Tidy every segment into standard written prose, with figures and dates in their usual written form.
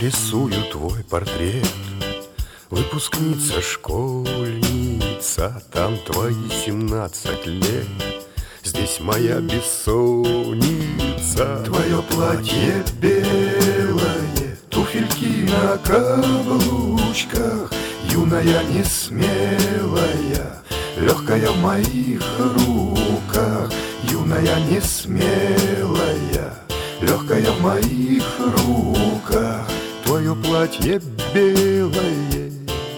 рисую твой портрет. Выпускница, школьница, там твои 17 лет. Здесь моя бессонница. Твое платье белое, туфельки на каблучках, юная несмелая, легкая в моих руках. Юная несмелая, легкая в моих руках. Твое платье белое.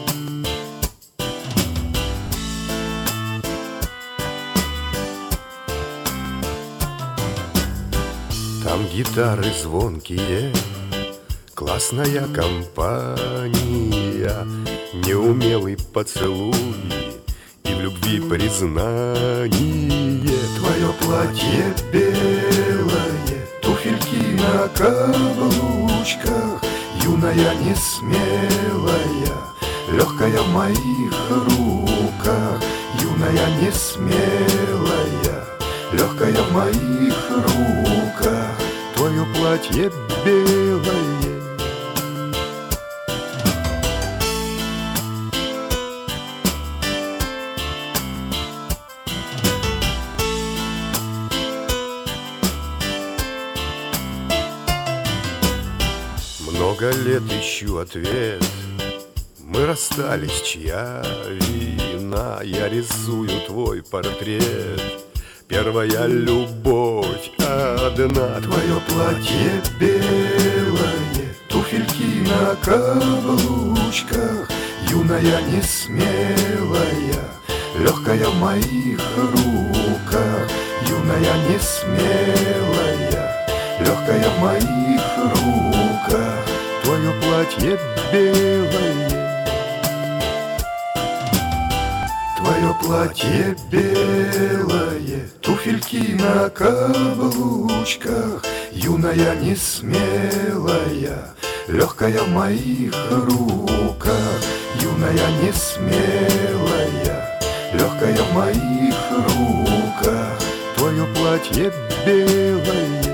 Там гитары звонкие, классная компания, неумелый поцелуй и в любви признание. Твое платье белое, туфельки на каблучках, юная несмелая, легкая в моих руках. Юная несмелая, легкая в моих руках. Твое платье белое. Много лет ищу ответ. Мы расстались, чья вина? Я рисую твой портрет. Первая любовь одна. Твое платье белое, туфельки на каблучках, юная несмелая, легкая в моих руках. Юная несмелая, легкая в моих руках. Твое платье белое. Твое платье белое, туфельки на каблучках, юная несмелая, легкая в моих руках. Юная несмелая, легкая в моих руках. Твое платье белое.